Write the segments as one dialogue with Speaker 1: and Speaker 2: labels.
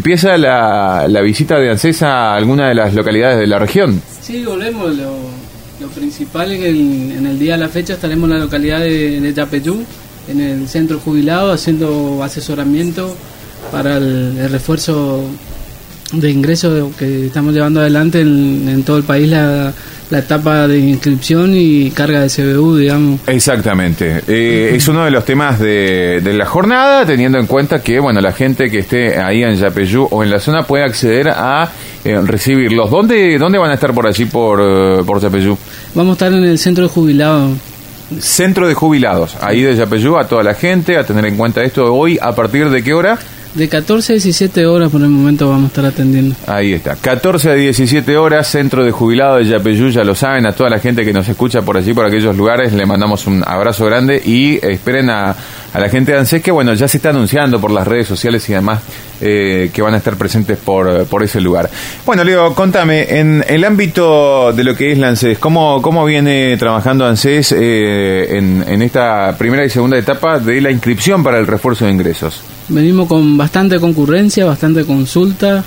Speaker 1: empieza la visita de ANSES a alguna de las localidades de la región.
Speaker 2: Sí, volvemos. Lo principal en el día de la fecha estaremos en la localidad de Yapeyú, en el centro jubilado, haciendo asesoramiento para el refuerzo de ingresos que estamos llevando adelante en todo el país, la etapa de inscripción y carga de CBU, digamos.
Speaker 1: Exactamente. Es uno de los temas de la jornada, teniendo en cuenta que, bueno, la gente que esté ahí en Yapeyú o en la zona puede acceder a recibirlos. ¿Dónde van a estar por allí, por Yapeyú?
Speaker 2: Vamos a estar en el centro de jubilados.
Speaker 1: Centro de jubilados, ahí de Yapeyú, a toda la gente, a tener en cuenta esto hoy, ¿a partir de qué hora?
Speaker 2: De 14 a 17 horas por el momento vamos a estar atendiendo.
Speaker 1: Ahí está, 14 a 17 horas, Centro de Jubilados de Yapeyú, ya lo saben, a toda la gente que nos escucha por allí, por aquellos lugares, le mandamos un abrazo grande y esperen a la gente de ANSES que, bueno, ya se está anunciando por las redes sociales y demás que van a estar presentes por ese lugar. Bueno, Leo, contame, en el ámbito de lo que es la ANSES, ¿cómo viene trabajando ANSES en esta primera y segunda etapa de la inscripción para el refuerzo de ingresos?
Speaker 2: Venimos con bastante concurrencia, bastante consulta,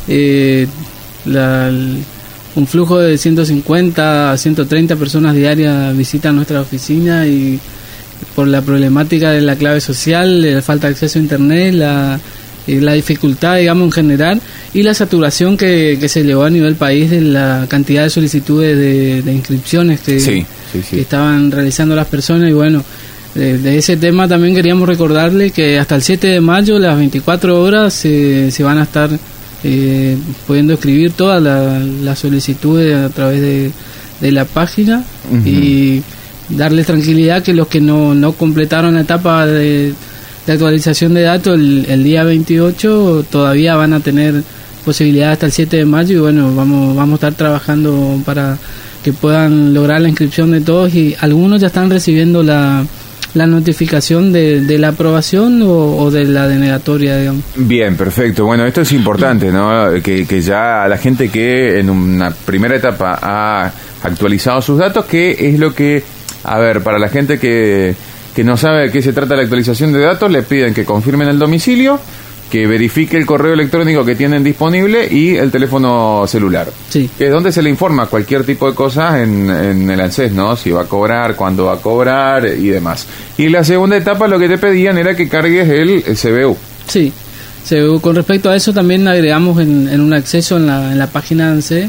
Speaker 2: un flujo de 150 a 130 personas diarias visitan nuestra oficina y por la problemática de la clave social, la falta de acceso a internet, la dificultad, digamos, en general, y la saturación que se llevó a nivel país de la cantidad de solicitudes de inscripciones que estaban realizando las personas. Y bueno, de ese tema también queríamos recordarle que hasta el 7 de mayo, las 24 horas, se van a estar pudiendo escribir todas las solicitudes a través de la página. Uh-huh. Y darles tranquilidad que los que no completaron la etapa de actualización de datos el día 28 todavía van a tener posibilidad hasta el 7 de mayo y bueno, vamos a estar trabajando para que puedan lograr la inscripción de todos y algunos ya están recibiendo la notificación de la aprobación o de la denegatoria, digamos. Bien,
Speaker 1: perfecto. Bueno, esto es importante, ¿no? Que ya la gente que en una primera etapa ha actualizado sus datos, que es lo que, a ver, para la gente que no sabe de qué se trata la actualización de datos, le piden que confirmen el domicilio, que verifique el correo electrónico que tienen disponible y el teléfono celular. Sí. Que es donde se le informa cualquier tipo de cosas en el ANSES, ¿no? Si va a cobrar, cuándo va a cobrar y demás. Y la segunda etapa lo que te pedían era que cargues el CBU.
Speaker 2: Sí. Con respecto a eso también agregamos en un acceso en la página de ANSES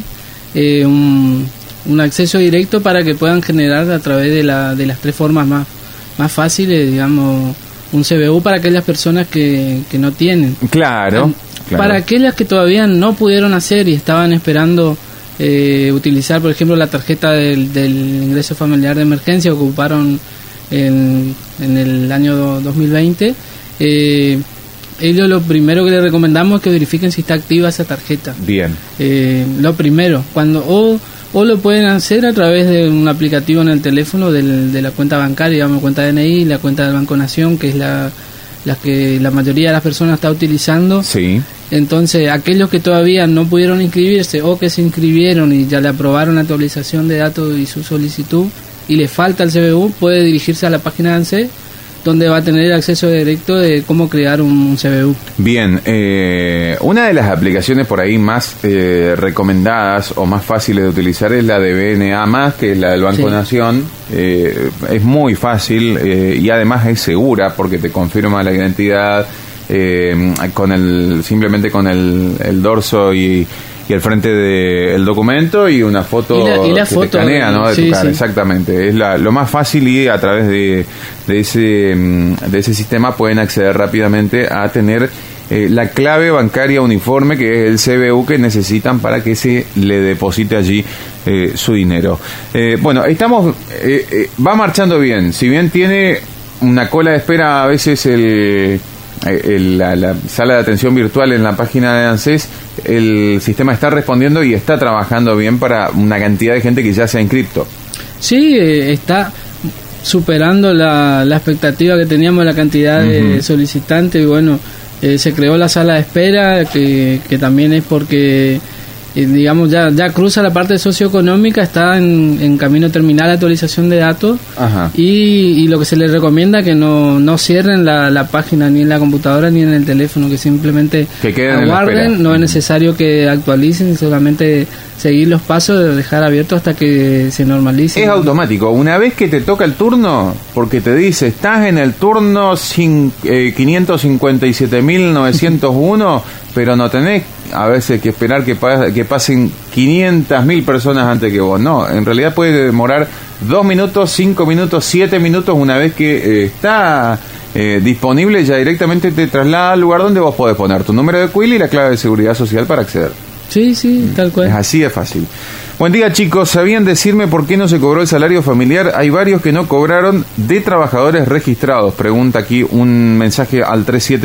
Speaker 2: un acceso directo para que puedan generar a través de las tres formas más fáciles, digamos, un CBU para aquellas personas que no tienen.
Speaker 1: Claro.
Speaker 2: Para aquellas que todavía no pudieron hacer y estaban esperando utilizar, por ejemplo, la tarjeta del ingreso familiar de emergencia, ocuparon en el año 2020, ellos lo primero que les recomendamos es que verifiquen si está activa esa tarjeta.
Speaker 1: Bien.
Speaker 2: Lo primero, o lo pueden hacer a través de un aplicativo en el teléfono de la cuenta bancaria, digamos, cuenta DNI, la cuenta del Banco Nación, que es la que la mayoría de las personas está utilizando.
Speaker 1: Sí.
Speaker 2: Entonces, aquellos que todavía no pudieron inscribirse o que se inscribieron y ya le aprobaron la actualización de datos y su solicitud y le falta el CBU, puede dirigirse a la página de ANSES, donde va a tener acceso directo de cómo crear un CBU.
Speaker 1: Bien, una de las aplicaciones por ahí más recomendadas o más fáciles de utilizar es la de BNA+, que es la del Banco Nación. Es muy fácil y además es segura porque te confirma la identidad simplemente con el dorso y el frente del documento y una foto
Speaker 2: y la
Speaker 1: que
Speaker 2: foto,
Speaker 1: te escanea, ¿no? De tu cara. Exactamente, es lo más fácil y a través de ese sistema pueden acceder rápidamente a tener la clave bancaria uniforme, que es el CBU que necesitan para que se le deposite allí su dinero. Bueno, va marchando bien, si bien tiene una cola de espera a veces la sala de atención virtual en la página de ANSES, el sistema está respondiendo y está trabajando bien para una cantidad de gente que ya se ha inscrito.
Speaker 2: Sí, está superando la expectativa que teníamos, la cantidad de solicitantes. Y bueno, se creó la sala de espera, que también es porque digamos, ya cruza la parte socioeconómica, está en camino terminal de actualización de datos.
Speaker 1: Ajá.
Speaker 2: Y lo que se les recomienda que no cierren la página ni en la computadora ni en el teléfono, que simplemente
Speaker 1: que queden
Speaker 2: aguarden, no es necesario que actualicen, solamente seguir los pasos, dejar abierto hasta que se normalice.
Speaker 1: Es automático, una vez que te toca el turno, porque te dice, estás en el turno 557.901, pero no tenés a veces que esperar que pasen 500.000 personas antes que vos. No, en realidad puede demorar 2 minutos, 5 minutos, 7 minutos. Una vez que está disponible, ya directamente te traslada al lugar donde vos podés poner tu número de CUIL y la clave de seguridad social para acceder.
Speaker 2: Sí, tal cual.
Speaker 1: Es así de fácil. Buen día, chicos. ¿Sabían decirme por qué no se cobró el salario familiar? Hay varios que no cobraron de trabajadores registrados. Pregunta aquí un mensaje al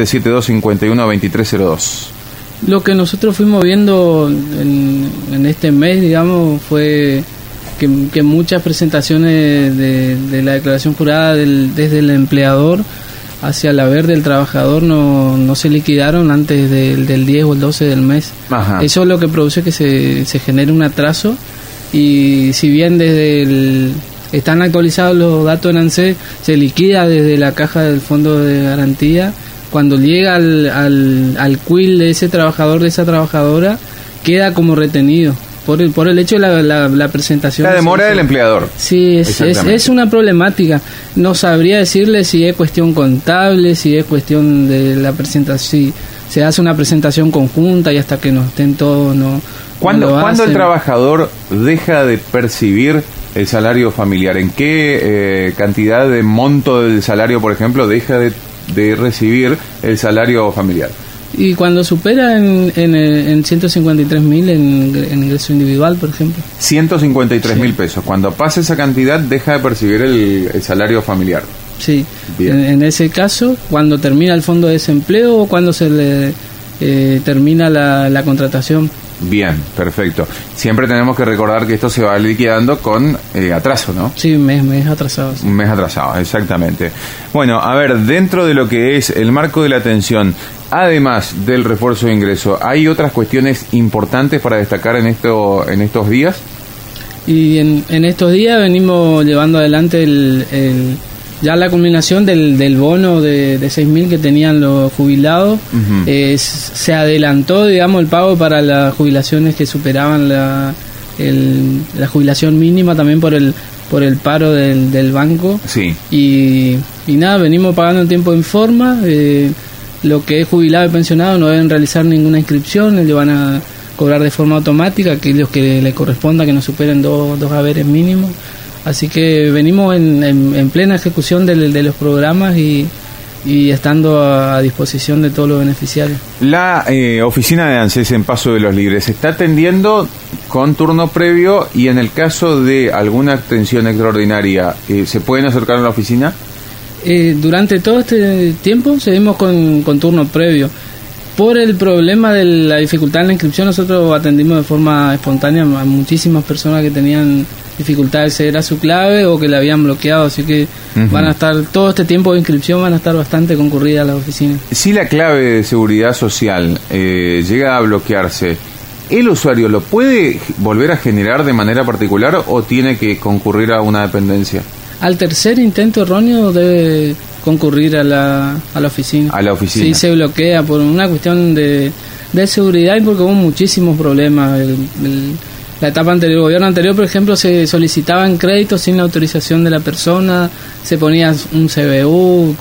Speaker 1: 3772-512302.
Speaker 2: Lo que nosotros fuimos viendo en este mes, digamos, fue que muchas presentaciones de la declaración jurada desde el empleador hacia el haber del trabajador no se liquidaron antes del 10 o el 12 del mes.
Speaker 1: Ajá.
Speaker 2: Eso es lo que produce que se genere un atraso, y si bien están actualizados los datos en ANSES, se liquida desde la caja del fondo de garantía. Cuando llega al CUIL de ese trabajador, de esa trabajadora, queda como retenido por el hecho de la presentación.
Speaker 1: La demora del empleador.
Speaker 2: Sí, es una problemática. No sabría decirle si es cuestión contable, si es cuestión de la presentación, si se hace una presentación conjunta y hasta que no estén todos,
Speaker 1: ¿Cuándo el trabajador deja de percibir el salario familiar? ¿En qué cantidad de monto del salario, por ejemplo, deja de recibir el salario familiar?
Speaker 2: Y cuando supera en 153.000 en ingreso individual, por ejemplo.
Speaker 1: 153.000 pesos. Cuando pasa esa cantidad, deja de percibir el salario familiar.
Speaker 2: Sí. En ese caso, cuando termina el fondo de desempleo o cuando se le termina la contratación.
Speaker 1: Bien, perfecto. Siempre tenemos que recordar que esto se va liquidando con atraso, ¿no?
Speaker 2: Sí, un mes atrasado. Sí.
Speaker 1: Un mes atrasado, exactamente. Bueno, a ver, dentro de lo que es el marco de la atención, además del refuerzo de ingreso, ¿hay otras cuestiones importantes para destacar en estos días?
Speaker 2: Y en estos días venimos llevando adelante ya la culminación del bono de 6.000 que tenían los jubilados.
Speaker 1: Uh-huh.
Speaker 2: Se adelantó, digamos, el pago para las jubilaciones que superaban la jubilación mínima, también por el paro del banco.
Speaker 1: Sí.
Speaker 2: Y nada, venimos pagando en tiempo y en forma. Lo que es jubilado y pensionado no deben realizar ninguna inscripción, ellos van a cobrar de forma automática aquellos que le corresponda, que no superen dos haberes mínimos. Así que venimos en plena ejecución de los programas y estando a disposición de todos los beneficiarios.
Speaker 1: La oficina de ANSES en Paso de los Libres está atendiendo con turno previo, y en el caso de alguna atención extraordinaria, ¿se pueden acercar a la oficina?
Speaker 2: Durante todo este tiempo seguimos con turno previo. Por el problema de la dificultad en la inscripción, nosotros atendimos de forma espontánea a muchísimas personas que tenían dificultad de acceder a su clave o que la habían bloqueado, así que uh-huh. Van a estar todo este tiempo de inscripción, van a estar bastante concurridas las oficinas. Si
Speaker 1: la clave de seguridad social llega a bloquearse, ¿el usuario lo puede volver a generar de manera particular o tiene que concurrir a una dependencia?
Speaker 2: Al tercer intento erróneo debe concurrir a la oficina.
Speaker 1: A la oficina.
Speaker 2: Sí, se bloquea por una cuestión de seguridad y porque hubo muchísimos problemas. La etapa anterior, el gobierno anterior, por ejemplo, se solicitaban créditos sin la autorización de la persona, se ponía un CBU,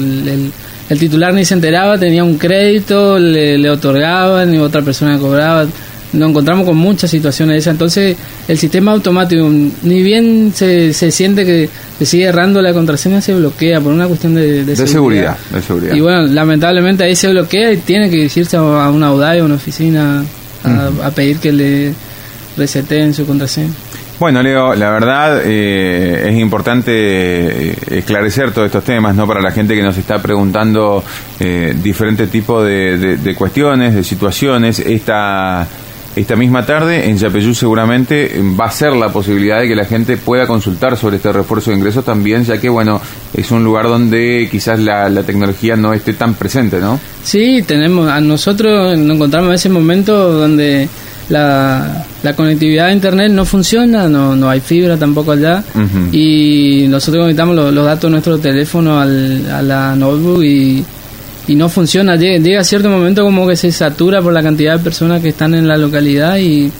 Speaker 2: el titular ni se enteraba, tenía un crédito, le otorgaban y otra persona cobraba. Nos encontramos con muchas situaciones de esas. Entonces el sistema automático, ni bien se siente que se sigue errando la contraseña, se bloquea por una cuestión de seguridad.
Speaker 1: De seguridad.
Speaker 2: Y bueno, lamentablemente ahí se bloquea y tiene que dirigirse a una UDAI o una oficina a pedir que le reseteen su contraseña.
Speaker 1: Bueno, Leo, la verdad es importante esclarecer todos estos temas, ¿no? Para la gente que nos está preguntando diferentes tipos de cuestiones, de situaciones. Esta misma tarde en Yapeyú seguramente va a ser la posibilidad de que la gente pueda consultar sobre este refuerzo de ingresos también, ya que bueno, es un lugar donde quizás la tecnología no esté tan presente, ¿no?
Speaker 2: Sí, nosotros nos encontramos en ese momento donde la conectividad de internet no funciona, no hay fibra tampoco allá, y nosotros conectamos los datos de nuestro teléfono a la notebook y no funciona. Llega a cierto momento como que se satura por la cantidad de personas que están en la localidad y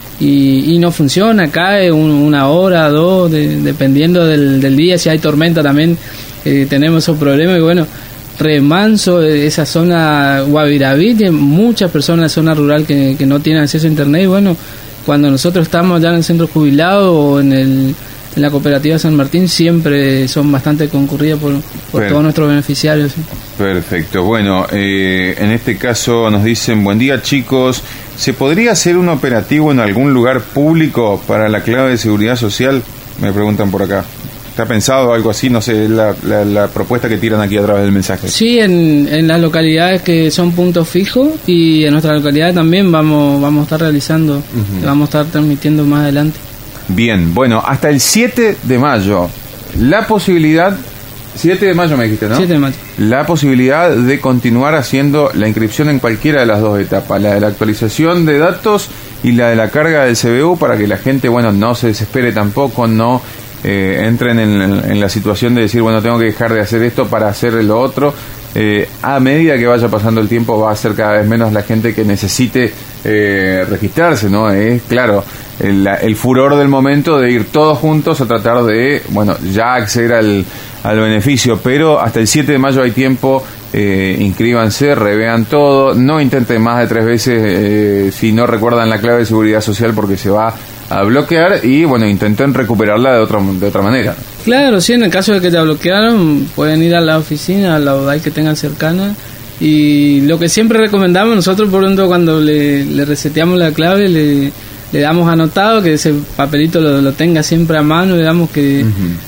Speaker 2: no funciona, cae una hora, dos, dependiendo del día. Si hay tormenta también tenemos esos problemas. Y bueno, Remanso, esa zona Guaviraví, tiene muchas personas en la zona rural que no tienen acceso a internet. Y bueno, cuando nosotros estamos ya en el centro jubilado o en la cooperativa San Martín, siempre son bastante concurridas por todos nuestros beneficiarios. ¿Sí?
Speaker 1: Perfecto. Bueno, en este caso nos dicen: buen día, chicos, ¿se podría hacer un operativo en algún lugar público para la clave de seguridad social? Me preguntan por acá. ¿Está pensado algo así? No sé, la propuesta que tiran aquí a través del mensaje.
Speaker 2: Sí, en las localidades que son puntos fijos, y en nuestra localidad también vamos a estar realizando, vamos a estar transmitiendo más adelante.
Speaker 1: Bien, bueno, hasta el 7 de mayo, la posibilidad... 7 de mayo me dijiste, ¿no?
Speaker 2: 7 de mayo.
Speaker 1: La posibilidad de continuar haciendo la inscripción en cualquiera de las dos etapas, la de la actualización de datos y la de la carga del CBU, para que la gente, bueno, no se desespere tampoco, no entren en la situación de decir, bueno, tengo que dejar de hacer esto para hacer lo otro. A medida que vaya pasando el tiempo va a ser cada vez menos la gente que necesite registrarse, ¿no? Es claro, el furor del momento de ir todos juntos a tratar de, bueno, ya acceder al beneficio, pero hasta el 7 de mayo hay tiempo. Inscríbanse, revean todo, no intenten más de 3 veces si no recuerdan la clave de seguridad social, porque se va a bloquear, y bueno, intenten recuperarla de otra manera.
Speaker 2: Claro, sí, en el caso de que te bloquearon, pueden ir a la oficina, a la UDAI que tengan cercana, y lo que siempre recomendamos nosotros, por ejemplo, cuando le reseteamos la clave, le damos anotado, que ese papelito lo tenga siempre a mano. Le damos que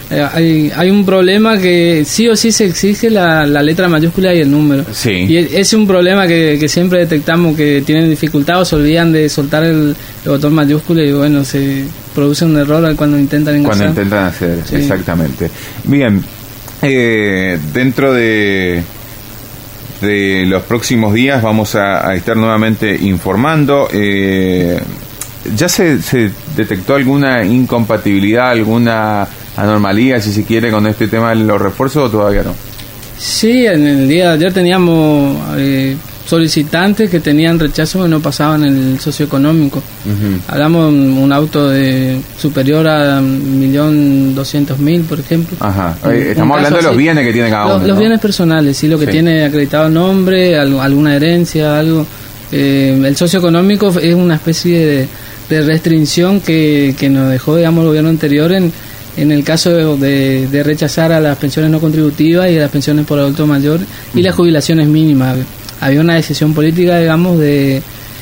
Speaker 2: hay un problema que sí o sí se exige la letra mayúscula y el número.
Speaker 1: Sí.
Speaker 2: Y es un problema que siempre detectamos que tienen dificultad o se olvidan de soltar el botón mayúscula, y bueno, se produce un error cuando intentan ingresar.
Speaker 1: Cuando intentan hacer, sí. Exactamente. Bien, dentro de los próximos días vamos a estar nuevamente informando. ¿Ya se detectó alguna incompatibilidad, alguna anomalía, si se quiere, con este tema de los refuerzos, o todavía no?
Speaker 2: Sí, en el día de ayer teníamos solicitantes que tenían rechazo, que no pasaban el socioeconómico. Hablamos de un auto superior a 1.200.000, por ejemplo.
Speaker 1: Ajá. Estamos hablando de los bienes que tiene cada uno.
Speaker 2: Los bienes personales, sí, lo que tiene acreditado nombre, alguna herencia, algo. El socioeconómico es una especie de restricción que nos dejó, digamos, el gobierno anterior en el caso de rechazar a las pensiones no contributivas y a las pensiones por adulto mayor y las jubilaciones mínimas. Había una decisión política, digamos, de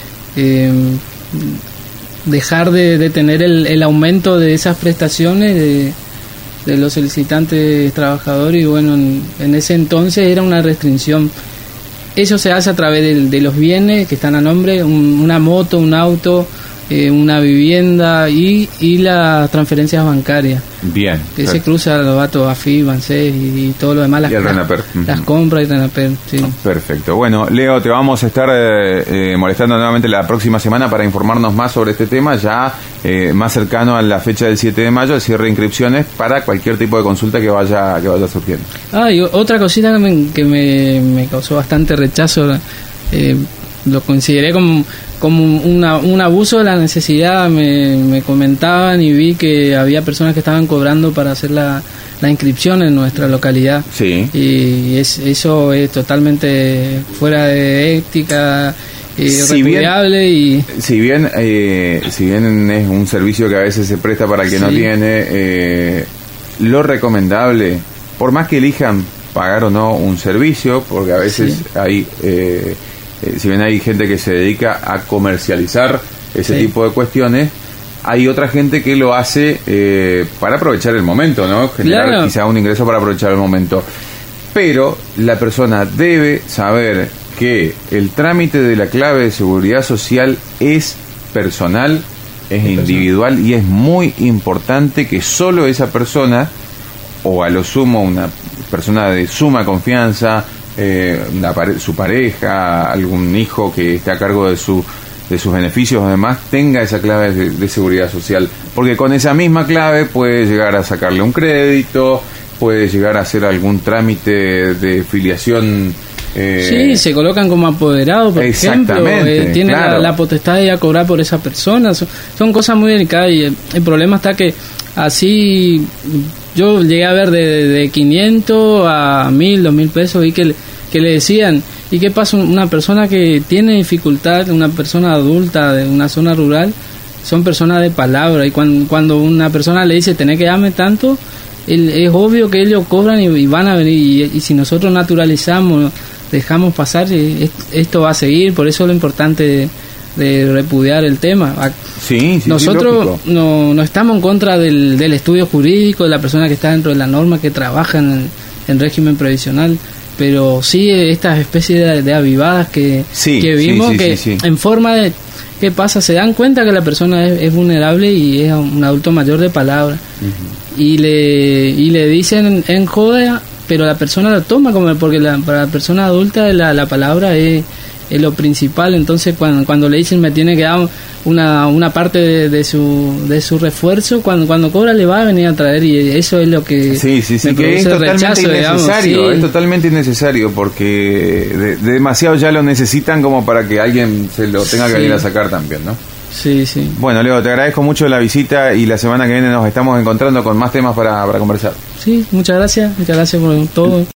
Speaker 2: dejar de tener el aumento de esas prestaciones de los solicitantes trabajadores, y bueno, en ese entonces era una restricción. Eso se hace a través de los bienes que están a nombre, una moto, un auto, una vivienda y las transferencias bancarias.
Speaker 1: Bien.
Speaker 2: Que se cruza los datos AFIP, ANSES y todo lo demás, las compras y RENAPER. Sí.
Speaker 1: Perfecto. Bueno, Leo, te vamos a estar molestando nuevamente la próxima semana para informarnos más sobre este tema, ya más cercano a la fecha del 7 de mayo, el cierre de inscripciones para cualquier tipo de consulta que vaya surgiendo. Y
Speaker 2: otra cosita que me causó bastante rechazo, lo consideré como un abuso de la necesidad. Me comentaban y vi que había personas que estaban cobrando para hacer la inscripción en nuestra localidad.
Speaker 1: Sí.
Speaker 2: Y eso es totalmente fuera de ética, repudiable. Si bien es un servicio que a veces se presta para el que no tiene, lo recomendable, por más que elijan pagar o no un servicio, porque a veces hay... si bien hay gente que se dedica a comercializar ese tipo de cuestiones, hay otra gente que lo hace para aprovechar el momento, ¿no? Generar quizá un ingreso para aprovechar el momento. Pero la persona debe saber que el trámite de la clave de seguridad social es personal, es individual, y es muy importante que solo esa persona, o a lo sumo una persona de suma confianza, su pareja, algún hijo que esté a cargo de su
Speaker 1: sus beneficios, además, tenga esa clave de seguridad social. Porque con esa misma clave puede llegar a sacarle un crédito, puede llegar a hacer algún trámite de filiación.
Speaker 2: Sí, se colocan como apoderados, por ejemplo, tienen claro, la potestad de ir a cobrar por esa persona. Son cosas muy delicadas y el problema está que así yo llegué a ver de 500 a 1000, 2000 pesos y que le decían, ¿y qué pasa? Una persona que tiene dificultad, una persona adulta de una zona rural, son personas de palabra, y cuando una persona le dice tenés que darme tanto, es obvio que ellos cobran y van a venir, y si nosotros naturalizamos, dejamos pasar, esto va a seguir. Por eso es lo importante de repudiar el tema. Nosotros no estamos en contra del estudio jurídico, de la persona que está dentro de la norma, que trabaja en régimen previsional, pero sí estas especies de avivadas que vimos, en forma de... ¿Qué pasa? Se dan cuenta que la persona es vulnerable y es un adulto mayor de palabra, y le dicen en joda, pero la persona lo toma como, porque para la persona adulta la palabra es lo principal. Entonces cuando le dicen me tiene que dar una parte de su refuerzo, cuando cobra le va a venir a traer, y eso es lo que me
Speaker 1: que es totalmente
Speaker 2: rechazo,
Speaker 1: innecesario, es totalmente innecesario, porque demasiado ya lo necesitan como para que alguien se lo tenga que venir a sacar también, ¿no?
Speaker 2: Sí.
Speaker 1: Bueno, Leo, te agradezco mucho la visita, y la semana que viene nos estamos encontrando con más temas para conversar.
Speaker 2: Sí, muchas gracias por todo.